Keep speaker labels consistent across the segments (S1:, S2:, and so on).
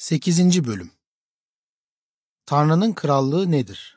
S1: 8. Bölüm. Tanrı'nın krallığı nedir?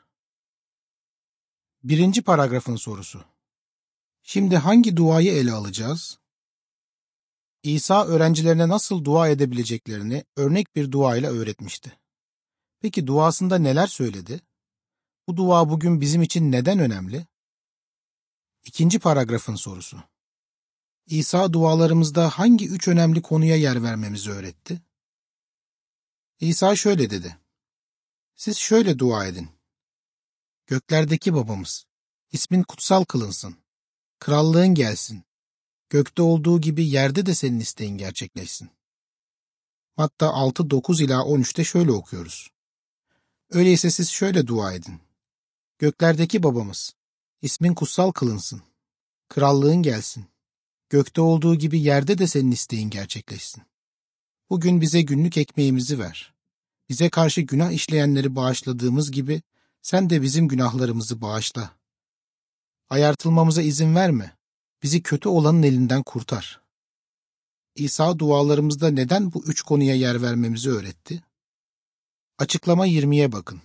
S1: 1. paragrafın sorusu. Şimdi hangi duayı ele alacağız? İsa öğrencilerine nasıl dua edebileceklerini örnek bir duayla öğretmişti. Peki duasında neler söyledi? Bu dua bugün bizim için neden önemli? 2. paragrafın sorusu. İsa dualarımızda hangi 3 önemli konuya yer vermemizi öğretti? İsa şöyle dedi. Siz şöyle dua edin. Göklerdeki babamız, ismin kutsal kılınsın. Krallığın gelsin. Gökte olduğu gibi yerde de senin isteğin gerçekleşsin. Hatta 6-9 ila 13'te şöyle okuyoruz. Öyleyse siz şöyle dua edin. Göklerdeki babamız, ismin kutsal kılınsın. Krallığın gelsin. Gökte olduğu gibi yerde de senin isteğin gerçekleşsin. Bugün bize günlük ekmeğimizi ver. Bize karşı günah işleyenleri bağışladığımız gibi sen de bizim günahlarımızı bağışla. Ayartılmamıza izin verme. Bizi kötü olanın elinden kurtar. İsa dualarımızda neden bu 3 konuya yer vermemizi öğretti? Açıklama 20'ye bakın.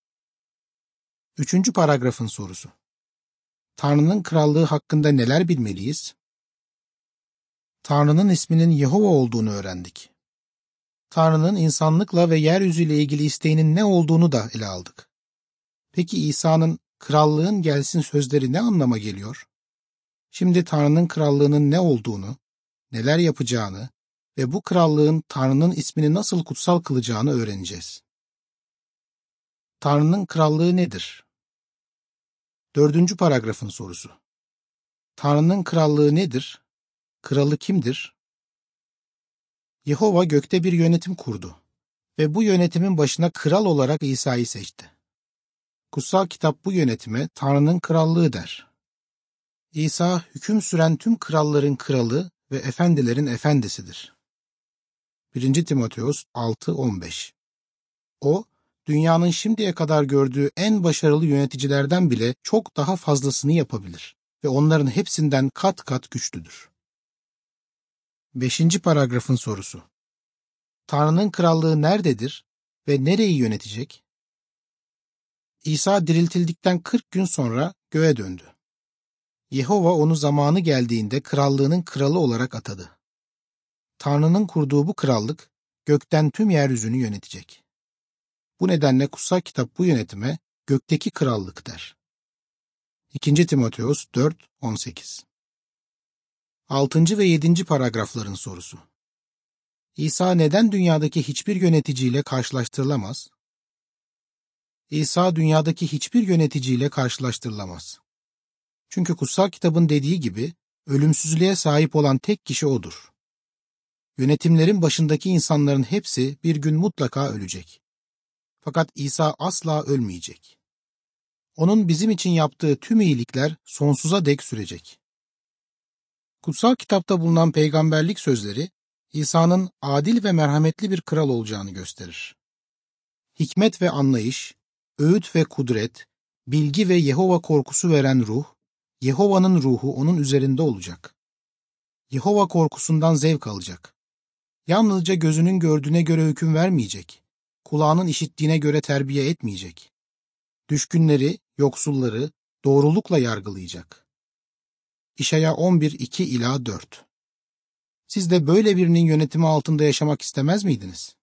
S1: 3. paragrafın sorusu. Tanrı'nın krallığı hakkında neler bilmeliyiz? Tanrı'nın isminin Yehova olduğunu öğrendik. Tanrı'nın insanlıkla ve yeryüzüyle ilgili isteğinin ne olduğunu da ele aldık. Peki İsa'nın krallığın gelsin sözleri ne anlama geliyor? Şimdi Tanrı'nın krallığının ne olduğunu, neler yapacağını ve bu krallığın Tanrı'nın ismini nasıl kutsal kılacağını öğreneceğiz. Tanrı'nın krallığı nedir? 4. paragrafın sorusu. Tanrı'nın krallığı nedir? Kralı kimdir? Yehova gökte bir yönetim kurdu ve bu yönetimin başına kral olarak İsa'yı seçti. Kutsal kitap bu yönetime Tanrı'nın krallığı der. İsa hüküm süren tüm kralların kralı ve efendilerin efendisidir. 1. Timoteos 6-15. O, dünyanın şimdiye kadar gördüğü en başarılı yöneticilerden bile çok daha fazlasını yapabilir ve onların hepsinden kat kat güçlüdür. 5. paragrafın sorusu. Tanrı'nın krallığı nerededir ve nereyi yönetecek? İsa diriltildikten 40 gün sonra göğe döndü. Yehova onu zamanı geldiğinde krallığının kralı olarak atadı. Tanrı'nın kurduğu bu krallık gökten tüm yeryüzünü yönetecek. Bu nedenle kutsal kitap bu yönetime gökteki krallık der. 2. Timoteos 4-18. 6. ve 7. paragrafların sorusu. İsa neden dünyadaki hiçbir yöneticiyle karşılaştırılamaz? İsa dünyadaki hiçbir yöneticiyle karşılaştırılamaz. Çünkü kutsal kitabın dediği gibi ölümsüzlüğe sahip olan tek kişi odur. Yönetimlerin başındaki insanların hepsi bir gün mutlaka ölecek. Fakat İsa asla ölmeyecek. Onun bizim için yaptığı tüm iyilikler sonsuza dek sürecek. Kutsal kitapta bulunan peygamberlik sözleri İsa'nın adil ve merhametli bir kral olacağını gösterir. Hikmet ve anlayış, öğüt ve kudret, bilgi ve Yehova korkusu veren ruh, Yehova'nın ruhu onun üzerinde olacak. Yehova korkusundan zevk alacak. Yalnızca gözünün gördüğüne göre hüküm vermeyecek. Kulağının işittiğine göre terbiye etmeyecek. Düşkünleri, yoksulları doğrulukla yargılayacak. İşaya 11:2-4. Siz de böyle birinin yönetimi altında yaşamak istemez miydiniz?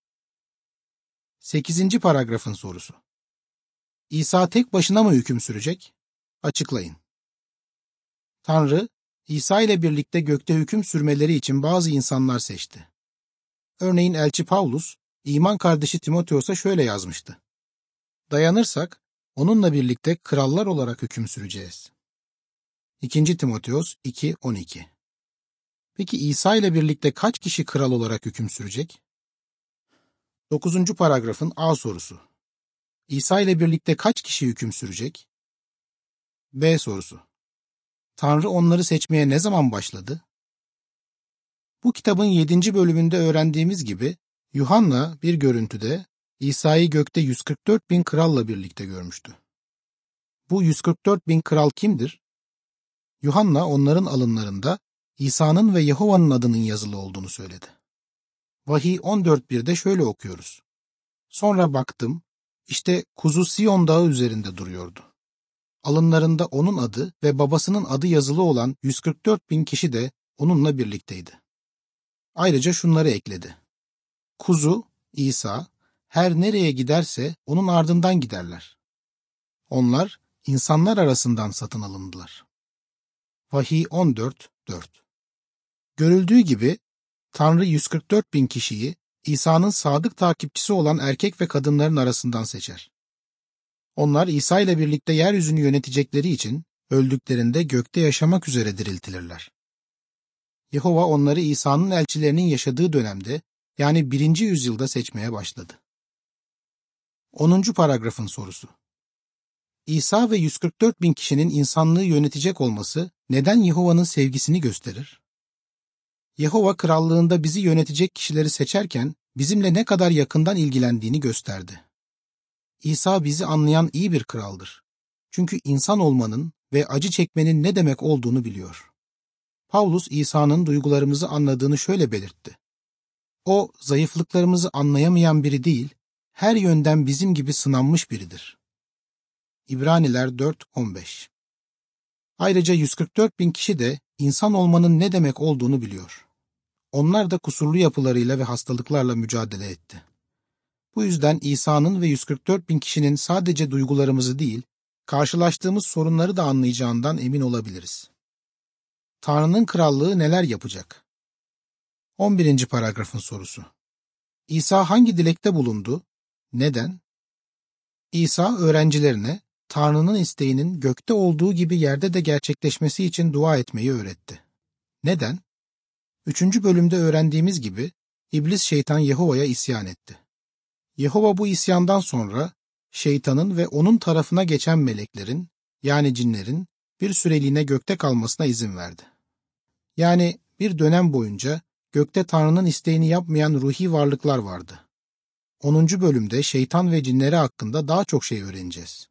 S1: 8. paragrafın sorusu. İsa tek başına mı hüküm sürecek? Açıklayın. Tanrı, İsa ile birlikte gökte hüküm sürmeleri için bazı insanlar seçti. Örneğin elçi Pavlus, iman kardeşi Timoteos'a şöyle yazmıştı. Dayanırsak, onunla birlikte krallar olarak hüküm süreceğiz. 2. Timoteos 2:12. Peki İsa ile birlikte kaç kişi kral olarak hüküm sürecek? 9. paragrafın A sorusu. İsa ile birlikte kaç kişi hüküm sürecek? B sorusu. Tanrı onları seçmeye ne zaman başladı? Bu kitabın 7. bölümünde öğrendiğimiz gibi Yuhanna bir görüntüde İsa'yı gökte 144.000 kralla birlikte görmüştü. Bu 144.000 kral kimdir? Yuhanna onların alınlarında İsa'nın ve Yehova'nın adının yazılı olduğunu söyledi. Vahiy 14.1'de şöyle okuyoruz. Sonra baktım, işte kuzu Siyon dağı üzerinde duruyordu. Alınlarında onun adı ve babasının adı yazılı olan 144.000 kişi de onunla birlikteydi. Ayrıca şunları ekledi. Kuzu, İsa, her nereye giderse onun ardından giderler. Onlar insanlar arasından satın alındılar. Vahiy 14.4. Görüldüğü gibi Tanrı 144.000 kişiyi İsa'nın sadık takipçisi olan erkek ve kadınların arasından seçer. Onlar İsa ile birlikte yeryüzünü yönetecekleri için öldüklerinde gökte yaşamak üzere diriltilirler. Yehova onları İsa'nın elçilerinin yaşadığı dönemde, yani 1. yüzyılda seçmeye başladı. 10. paragrafın sorusu. İsa ve 144.000 kişinin insanlığı yönetecek olması neden Yehova'nın sevgisini gösterir? Yehova krallığında bizi yönetecek kişileri seçerken bizimle ne kadar yakından ilgilendiğini gösterdi. İsa bizi anlayan iyi bir kraldır. Çünkü insan olmanın ve acı çekmenin ne demek olduğunu biliyor. Pavlus İsa'nın duygularımızı anladığını şöyle belirtti. O, zayıflıklarımızı anlayamayan biri değil, her yönden bizim gibi sınanmış biridir. İbraniler 4.15. Ayrıca 144.000 kişi de insan olmanın ne demek olduğunu biliyor. Onlar da kusurlu yapılarıyla ve hastalıklarla mücadele etti. Bu yüzden İsa'nın ve 144.000 kişinin sadece duygularımızı değil, karşılaştığımız sorunları da anlayacağından emin olabiliriz. Tanrı'nın krallığı neler yapacak? 11. paragrafın sorusu. İsa hangi dilekte bulundu? Neden? İsa öğrencilerine Tanrı'nın isteğinin gökte olduğu gibi yerde de gerçekleşmesi için dua etmeyi öğretti. Neden? 3. bölümde öğrendiğimiz gibi İblis şeytan Yehova'ya isyan etti. Yehova bu isyandan sonra şeytanın ve onun tarafına geçen meleklerin, yani cinlerin bir süreliğine gökte kalmasına izin verdi. Yani bir dönem boyunca gökte Tanrı'nın isteğini yapmayan ruhi varlıklar vardı. 10. bölümde şeytan ve cinleri hakkında daha çok şey öğreneceğiz.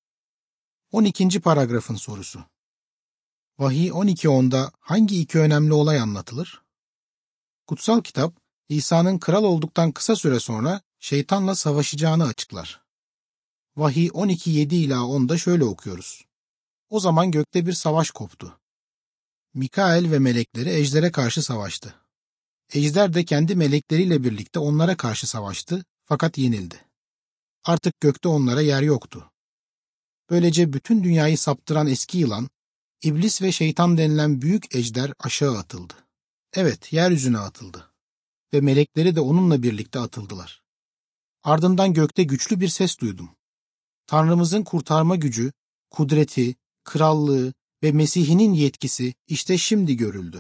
S1: 12. paragrafın sorusu. Vahiy 12.10'da hangi iki önemli olay anlatılır? Kutsal kitap, İsa'nın kral olduktan kısa süre sonra şeytanla savaşacağını açıklar. Vahiy 12.7 ila 10'da şöyle okuyoruz. O zaman gökte bir savaş koptu. Mikael ve melekleri ejdere karşı savaştı. Ejder de kendi melekleriyle birlikte onlara karşı savaştı fakat yenildi. Artık gökte onlara yer yoktu. Böylece bütün dünyayı saptıran eski yılan, İblis ve şeytan denilen büyük ejder aşağı atıldı. Evet, yeryüzüne atıldı. Ve melekleri de onunla birlikte atıldılar. Ardından gökte güçlü bir ses duydum. Tanrımızın kurtarma gücü, kudreti, krallığı ve Mesih'inin yetkisi işte şimdi görüldü.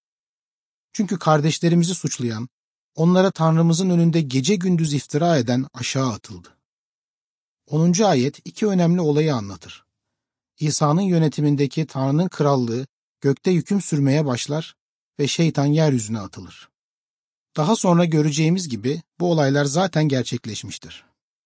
S1: Çünkü kardeşlerimizi suçlayan, onlara Tanrımızın önünde gece gündüz iftira eden aşağı atıldı. 10. ayet iki önemli olayı anlatır. İsa'nın yönetimindeki Tanrı'nın krallığı gökte hüküm sürmeye başlar ve şeytan yeryüzüne atılır. Daha sonra göreceğimiz gibi bu olaylar zaten gerçekleşmiştir.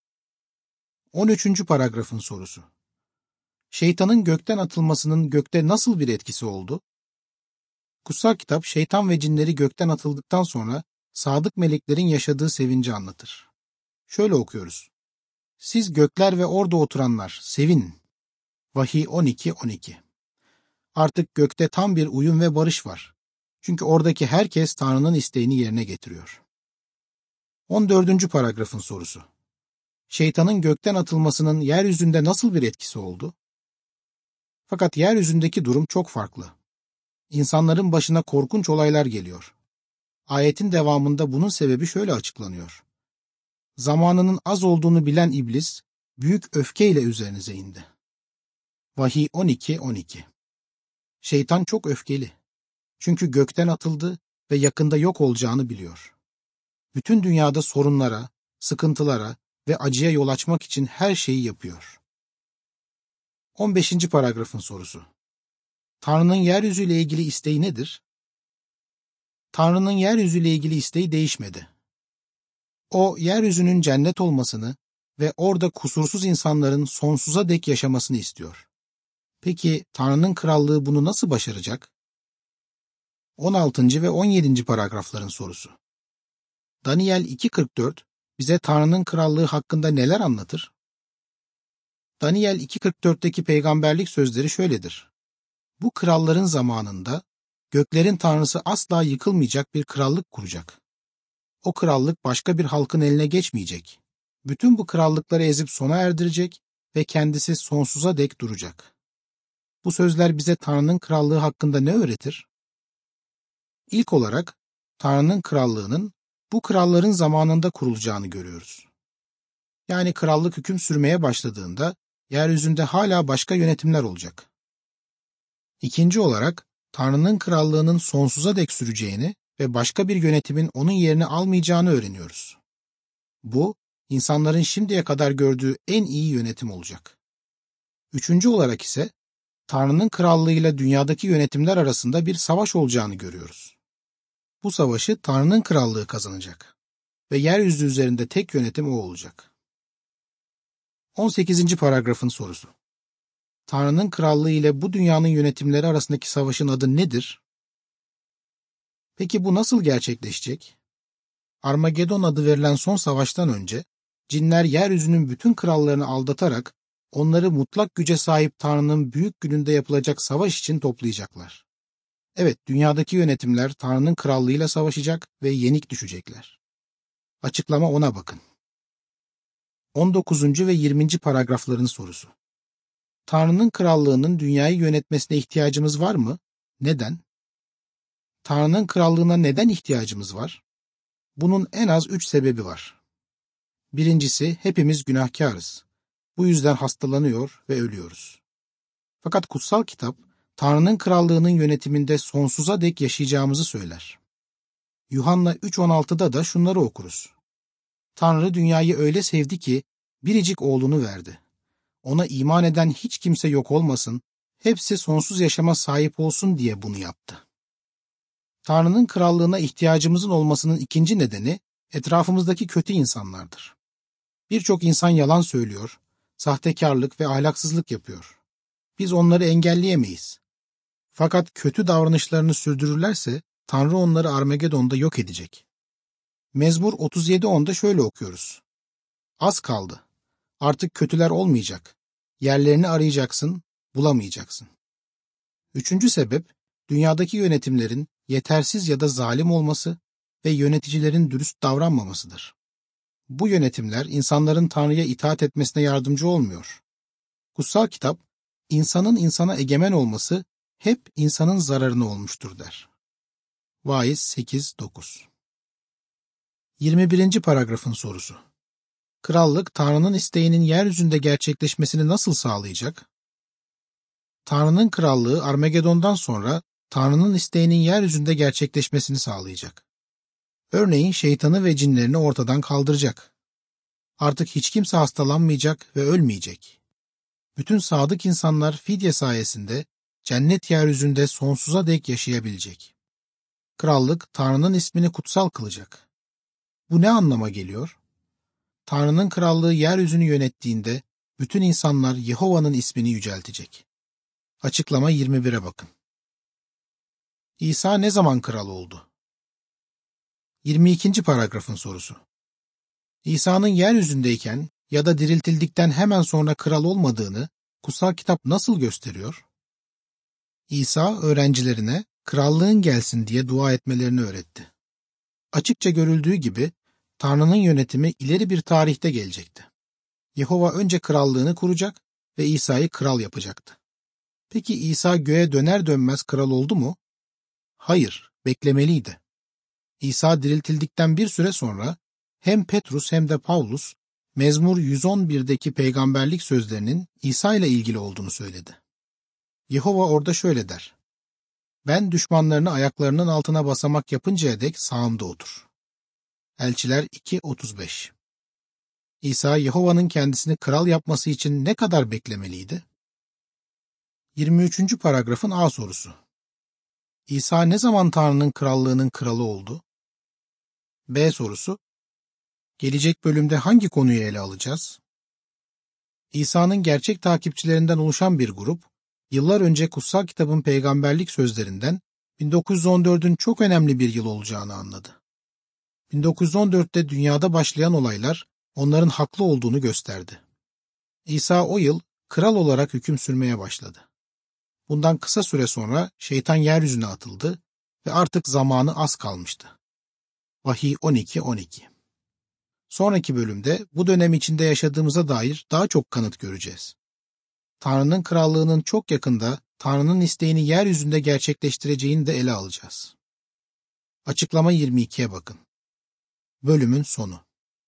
S1: 13. paragrafın sorusu. Şeytanın gökten atılmasının gökte nasıl bir etkisi oldu? Kutsal kitap şeytan ve cinleri gökten atıldıktan sonra sadık meleklerin yaşadığı sevinci anlatır. Şöyle okuyoruz. Siz gökler ve orada oturanlar sevinin. Vahiy 12.12. Artık gökte tam bir uyum ve barış var. Çünkü oradaki herkes Tanrı'nın isteğini yerine getiriyor. 14. paragrafın sorusu. Şeytanın gökten atılmasının yeryüzünde nasıl bir etkisi oldu? Fakat yeryüzündeki durum çok farklı. İnsanların başına korkunç olaylar geliyor. Ayetin devamında bunun sebebi şöyle açıklanıyor. Zamanının az olduğunu bilen İblis, büyük öfkeyle üzerinize indi. Vahiy 12.12. Şeytan çok öfkeli. Çünkü gökten atıldı ve yakında yok olacağını biliyor. Bütün dünyada sorunlara, sıkıntılara ve acıya yol açmak için her şeyi yapıyor. 15. paragrafın sorusu. Tanrı'nın yeryüzüyle ilgili isteği nedir? Tanrı'nın yeryüzüyle ilgili isteği değişmedi. O, yeryüzünün cennet olmasını ve orada kusursuz insanların sonsuza dek yaşamasını istiyor. Peki Tanrı'nın krallığı bunu nasıl başaracak? 16. ve 17. paragrafların sorusu. Daniel 2.44 bize Tanrı'nın krallığı hakkında neler anlatır? Daniel 2.44'teki peygamberlik sözleri şöyledir. Bu kralların zamanında göklerin Tanrısı asla yıkılmayacak bir krallık kuracak. O krallık başka bir halkın eline geçmeyecek. Bütün bu krallıkları ezip sona erdirecek ve kendisi sonsuza dek duracak. Bu sözler bize Tanrı'nın krallığı hakkında ne öğretir? İlk olarak Tanrı'nın krallığının bu kralların zamanında kurulacağını görüyoruz. Yani krallık hüküm sürmeye başladığında yeryüzünde hala başka yönetimler olacak. İkinci olarak Tanrı'nın krallığının sonsuza dek süreceğini ve başka bir yönetimin onun yerini almayacağını öğreniyoruz. Bu, insanların şimdiye kadar gördüğü en iyi yönetim olacak. Üçüncü olarak ise Tanrı'nın krallığıyla dünyadaki yönetimler arasında bir savaş olacağını görüyoruz. Bu savaşı Tanrı'nın krallığı kazanacak ve yeryüzü üzerinde tek yönetim o olacak. 18. paragrafın sorusu. Tanrı'nın krallığı ile bu dünyanın yönetimleri arasındaki savaşın adı nedir? Peki bu nasıl gerçekleşecek? Armagedon adı verilen son savaştan önce, cinler yeryüzünün bütün krallarını aldatarak onları mutlak güce sahip Tanrı'nın büyük gününde yapılacak savaş için toplayacaklar. Evet, dünyadaki yönetimler Tanrı'nın krallığıyla savaşacak ve yenik düşecekler. Açıklama 10'a bakın. 19. ve 20. paragrafların sorusu. Tanrı'nın krallığının dünyayı yönetmesine ihtiyacımız var mı? Neden? Tanrı'nın krallığına neden ihtiyacımız var? Bunun en az 3 sebebi var. Birincisi, hepimiz günahkarız. Bu yüzden hastalanıyor ve ölüyoruz. Fakat kutsal kitap, Tanrı'nın krallığının yönetiminde sonsuza dek yaşayacağımızı söyler. Yuhanna 3.16'da da şunları okuruz. Tanrı dünyayı öyle sevdi ki biricik oğlunu verdi. Ona iman eden hiç kimse yok olmasın, hepsi sonsuz yaşama sahip olsun diye bunu yaptı. Tanrı'nın krallığına ihtiyacımızın olmasının ikinci nedeni etrafımızdaki kötü insanlardır. Birçok insan yalan söylüyor, sahtekarlık ve ahlaksızlık yapıyor. Biz onları engelleyemeyiz. Fakat kötü davranışlarını sürdürürlerse Tanrı onları Armagedon'da yok edecek. Mezmur 37.10'da şöyle okuyoruz. Az kaldı. Artık kötüler olmayacak. Yerlerini arayacaksın, bulamayacaksın. Üçüncü sebep, dünyadaki yönetimlerin yetersiz ya da zalim olması ve yöneticilerin dürüst davranmamasıdır. Bu yönetimler insanların Tanrı'ya itaat etmesine yardımcı olmuyor. Kutsal kitap, insanın insana egemen olması hep insanın zararına olmuştur der. Vaiz 8.9. 21. paragrafın sorusu. Krallık, Tanrı'nın isteğinin yeryüzünde gerçekleşmesini nasıl sağlayacak? Tanrı'nın krallığı Armagedon'dan sonra Tanrı'nın isteğinin yeryüzünde gerçekleşmesini sağlayacak. Örneğin şeytanı ve cinlerini ortadan kaldıracak. Artık hiç kimse hastalanmayacak ve ölmeyecek. Bütün sadık insanlar fidye sayesinde cennet yeryüzünde sonsuza dek yaşayabilecek. Krallık Tanrı'nın ismini kutsal kılacak. Bu ne anlama geliyor? Tanrı'nın krallığı yeryüzünü yönettiğinde bütün insanlar Yehova'nın ismini yüceltecek. Açıklama 21'e bakın. İsa ne zaman kral oldu? 22. paragrafın sorusu. İsa'nın yeryüzündeyken ya da diriltildikten hemen sonra kral olmadığını kutsal kitap nasıl gösteriyor? İsa öğrencilerine krallığın gelsin diye dua etmelerini öğretti. Açıkça görüldüğü gibi Tanrı'nın yönetimi ileri bir tarihte gelecekti. Yehova önce krallığını kuracak ve İsa'yı kral yapacaktı. Peki İsa göğe döner dönmez kral oldu mu? Hayır, beklemeliydi. İsa diriltildikten bir süre sonra hem Petrus hem de Pavlus Mezmur 111'deki peygamberlik sözlerinin İsa ile ilgili olduğunu söyledi. Yehova orada şöyle der. Ben düşmanlarını ayaklarının altına basamak yapıncaya dek sağımda otur. Elçiler 2.35. İsa Yehova'nın kendisini kral yapması için ne kadar beklemeliydi? 23. paragrafın A sorusu. İsa ne zaman Tanrı'nın krallığının kralı oldu? B sorusu. Gelecek bölümde hangi konuyu ele alacağız? İsa'nın gerçek takipçilerinden oluşan bir grup, yıllar önce kutsal kitabın peygamberlik sözlerinden 1914'ün çok önemli bir yıl olacağını anladı. 1914'te dünyada başlayan olaylar onların haklı olduğunu gösterdi. İsa o yıl kral olarak hüküm sürmeye başladı. Bundan kısa süre sonra şeytan yeryüzüne atıldı ve artık zamanı az kalmıştı. Vahiy 12:12. Sonraki bölümde bu dönem içinde yaşadığımıza dair daha çok kanıt göreceğiz. Tanrı'nın krallığının çok yakında Tanrı'nın isteğini yeryüzünde gerçekleştireceğini de ele alacağız. Açıklama 22'ye bakın. Bölümün sonu.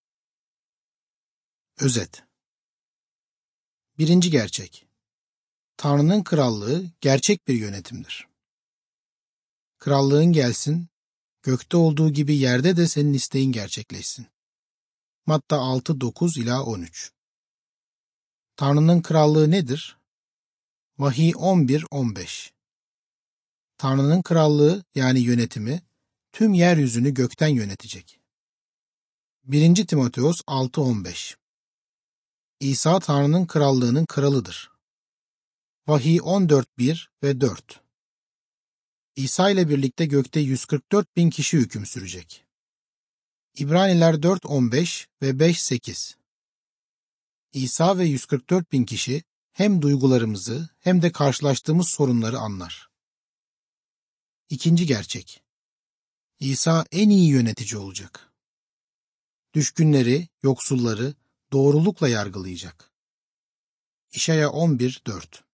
S1: Özet. Birinci gerçek. Tanrı'nın krallığı gerçek bir yönetimdir. Krallığın gelsin, gökte olduğu gibi yerde de senin isteğin gerçekleşsin. Matta 6:9-13. Tanrı'nın krallığı nedir? Vahiy 11:15. Tanrı'nın krallığı yani yönetimi tüm yeryüzünü gökten yönetecek. 1. Timoteos 6:15. İsa Tanrı'nın krallığının kralıdır. Vahiy 14:1 ve 4. İsa ile birlikte gökte 144.000 kişi hüküm sürecek. İbraniler 4:15 ve 5:8. İsa ve 144.000 kişi hem duygularımızı hem de karşılaştığımız sorunları anlar. İkinci gerçek. İsa en iyi yönetici olacak. Düşkünleri, yoksulları doğrulukla yargılayacak. İşaya 11:4.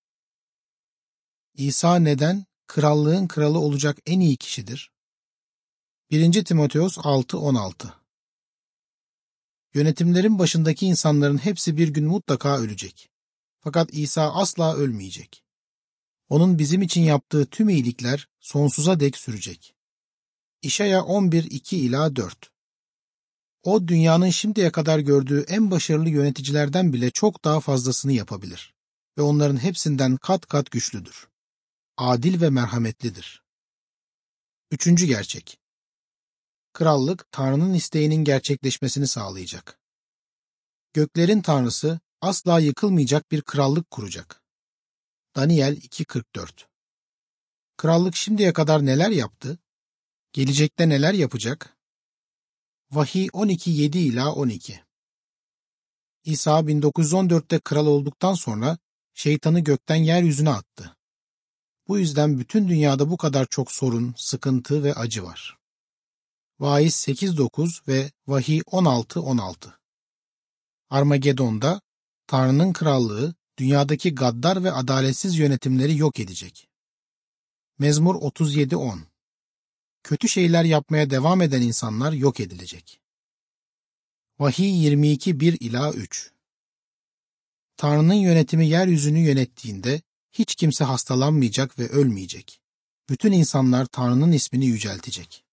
S1: İsa neden krallığın kralı olacak en iyi kişidir? 1. Timoteos 6:16. Yönetimlerin başındaki insanların hepsi bir gün mutlaka ölecek. Fakat İsa asla ölmeyecek. Onun bizim için yaptığı tüm iyilikler sonsuza dek sürecek. İşaya 11:2-4. O dünyanın şimdiye kadar gördüğü en başarılı yöneticilerden bile çok daha fazlasını yapabilir ve onların hepsinden kat kat güçlüdür. Adil ve merhametlidir. Üçüncü gerçek. Krallık, Tanrı'nın isteğinin gerçekleşmesini sağlayacak. Göklerin Tanrısı asla yıkılmayacak bir krallık kuracak. Daniel 2:44. Krallık şimdiye kadar neler yaptı? Gelecekte neler yapacak? Vahiy 12:7-12. İsa 1914'te kral olduktan sonra şeytanı gökten yeryüzüne attı. Bu yüzden bütün dünyada bu kadar çok sorun, sıkıntı ve acı var. Vaiz 8:9 ve Vahiy 16:16. Armagedon'da Tanrı'nın krallığı dünyadaki gaddar ve adaletsiz yönetimleri yok edecek. Mezmur 37:10. Kötü şeyler yapmaya devam eden insanlar yok edilecek. Vahiy 22:1-3. Tanrı'nın yönetimi yeryüzünü yönettiğinde hiç kimse hastalanmayacak ve ölmeyecek. Bütün insanlar Tanrı'nın ismini yüceltecek.